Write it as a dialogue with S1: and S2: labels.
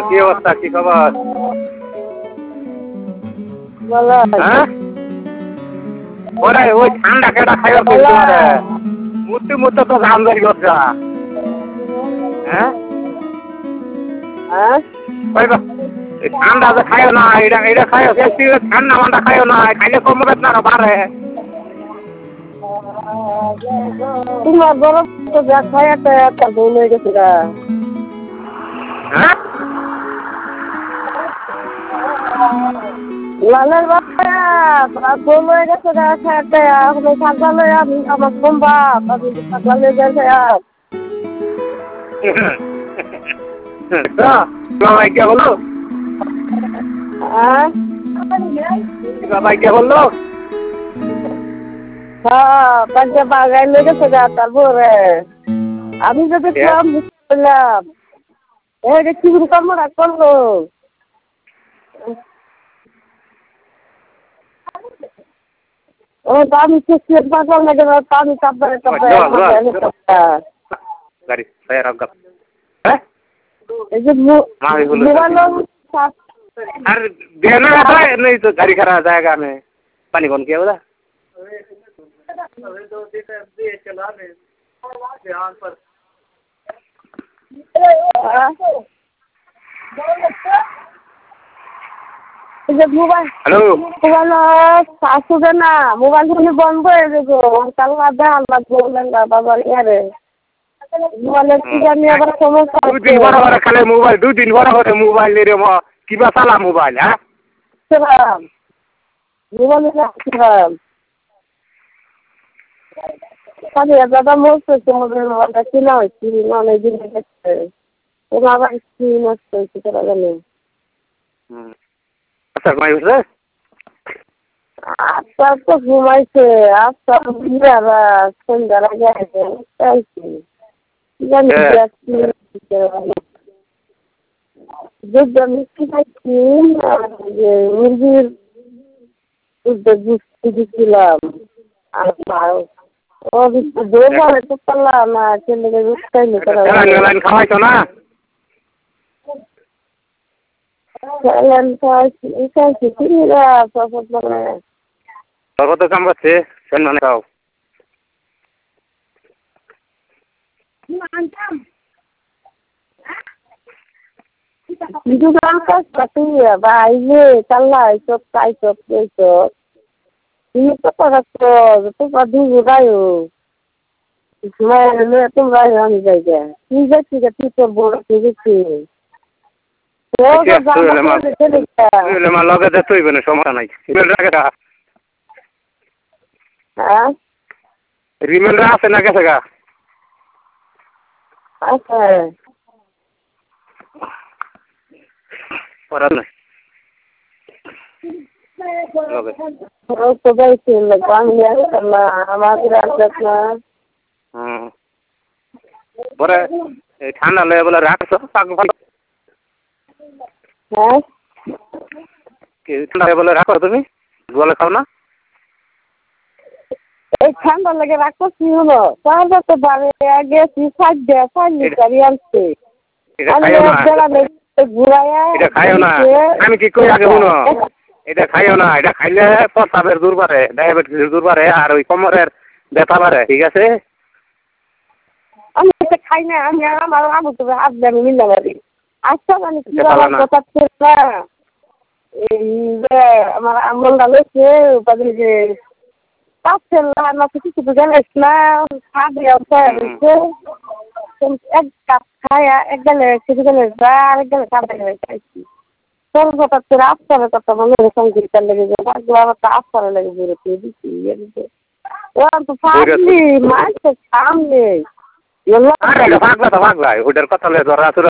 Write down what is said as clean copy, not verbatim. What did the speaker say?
S1: কি অবস্থা, কি খবর? হ্যাঁ ওরে ওই ঠান্ডা কেটা খাইবার কিন্তু রে মুতে মুতে তো ঘাম বের করছা। হ্যাঁ এই ঠান্ডা যে খাইও না, এটা এটা খাইও বেশি ঠান্ডা মান্ডা খাইও না, খাইলে কমবে না বাড়ে।
S2: তোমার গরম তো যা খায় একটা ভুল হয়ে গেছে গা।
S1: হ্যাঁ
S2: লালের বাবা ভুল হয়ে গেছে গা, খাইতে আপনি থাকলে আমি আমার কমবা আপনি থাকলে গেছে
S1: বাবাই কে বললো? বাবাই কে বললো?
S2: হ্যাঁ পাঁচটা বাগাই লেগেছে গা। তারপরে আমি যদি বললাম এটা কি কর্মটা করলো। ও আমি পাগল লাগে না, আমি তারপরে
S1: গাড়ি
S2: এই যে মোবাইল
S1: আর देना है नहीं तो गाड़ी खड़ा जाएगा में पानी कौन किया बोला
S2: মোবাইল
S1: हेलो
S2: মোবাইল আসবে না, মোবাইল ফোনে বন্ধ হয়ে যাবো কাল্লা দেওয়া বললেন না বাবার ইয়ারে মোবাইলের কি জানি আবার সমস্যা
S1: দুদিন বড় খালে মোবাইল দুদিন বড় করে মোবাইল রে কিবা চালা মোবাইল হ্যাঁ
S2: মোবাইলে রাখছিলাম দাদা মরছে মোবাইলটা কিনা হয়েছি অনেকদিন গেছে ওরা আবার কি নষ্ট হয়েছে তারা জানে।
S1: আচ্ছা ঘুমাই গেছে
S2: আচ্ছা তো ঘুমাইছে আচ্ছা সন্ধ্যার আগে আসবে জানি মিষ্টি খাইছি মুরগির দিচ্ছিলাম ও দোকানে তো পারলাম না ছেলেকে দুধ খাইলে
S1: খাওয়াইছো না কত কাম করছে মানে খাও
S2: বাইরে চাল্লা সব তাই সব সব তুমি তো পারছো তোমরা দুজো গায়ো তোমরা আমি যাই গে তুই যাচ্ছি গে তুই তোর বড় গেছি
S1: লগে যেতে হইবে না সমস্যা নাই
S2: হ্যাঁ
S1: রিমেলরা আছে না গেছে গা
S2: আচ্ছা
S1: পড়া নাই
S2: তো যাইছি আমাদের না
S1: পরে এই ঠান্ডা লেগে বলে রাখছো
S2: হ্যাঁ
S1: ঠান্ডা বলে রাখো তুমি বলে খাও না
S2: এই ঠান্ডা লেগে রাখো কি হলো তাহলে তো বাড়ি গেছি আনছে
S1: এটা খাইও না আমি কি কই আগে শুনো এটা খাইও না এটা খাইলে প্রস্রাবের দূর বাড়ে ডায়াবেটিসের দূর বাড়ে আর ওই কোমরের ব্যথা বাড়ে ঠিক আছে
S2: আমি এটা খাই না আমি আমার আমু তো আসবে আমি মিলতে পারি আচ্ছা মানে কি কথা ছিল না এই যে আমার আমলটা লইছে বাদে যে পাচ্ছেন না কিছু তো জানিস না খাবে এক কাপ খায়া এক গেলে কিছু গেলে আর এক গেলে খাবে খাইছি তোর কথা তোর আফসারে কথা মনে সংগীতার লেগে যাবে আবার তো আফসারে লেগে বেরোতে দিচ্ছি ওরা তো ফাঁকলি মাছ সামনে
S1: ভাগলা ওটার কথা